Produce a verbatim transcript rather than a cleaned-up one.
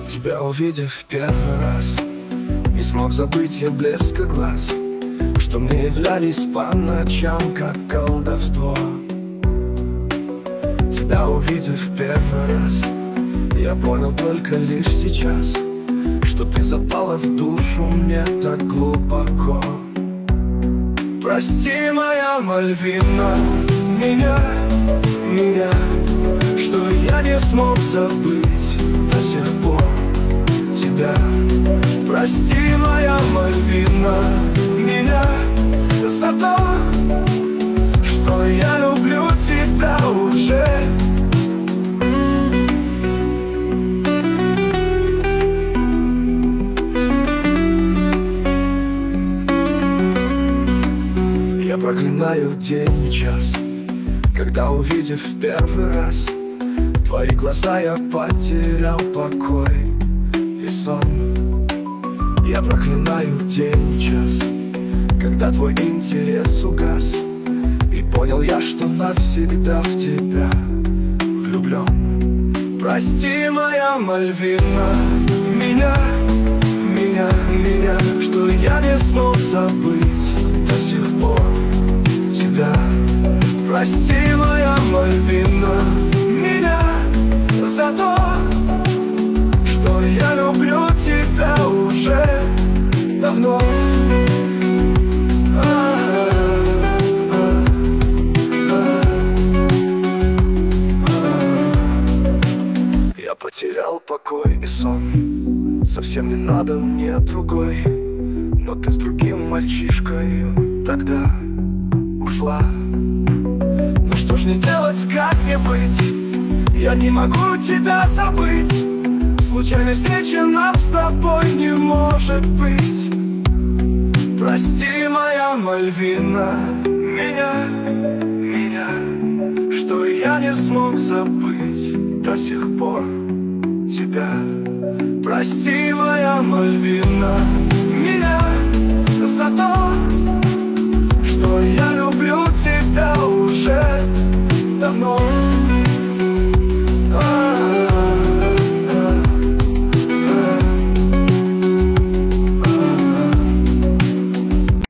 Тебя увидев первый раз, не смог забыть я блеска глаз, что мне являлись по ночам, как колдовство. Тебя увидев первый раз, я понял только лишь сейчас, что ты запала в душу мне так глубоко. Прости, моя Мальвина, меня, меня, что я не смог забыть до сих пор тебя. Прости, моя Мальвина, меня за то, что я люблю тебя уже. Я проклинаю день и час, когда, увидев в первый раз твои глаза, я потерял покой и сон. Я проклинаю день и час, когда твой интерес угас, и понял я, что навсегда в тебя влюблен. Прости, моя Мальвина, меня, меня, меня, что я не смог забыть до сих пор тебя. Прости, моя Мальвина, меня за то, что я люблю тебя уже давно. Я потерял покой и сон, совсем не надо мне другой, но ты с другим мальчишкой тогда ушла. Ну что ж мне делать, как мне быть? Я не могу тебя забыть. Случайной встречи нам с тобой не может быть. Прости, моя Мальвина, меня, меня, что я не смог забыть до сих пор тебя. Прости, моя Мальвина.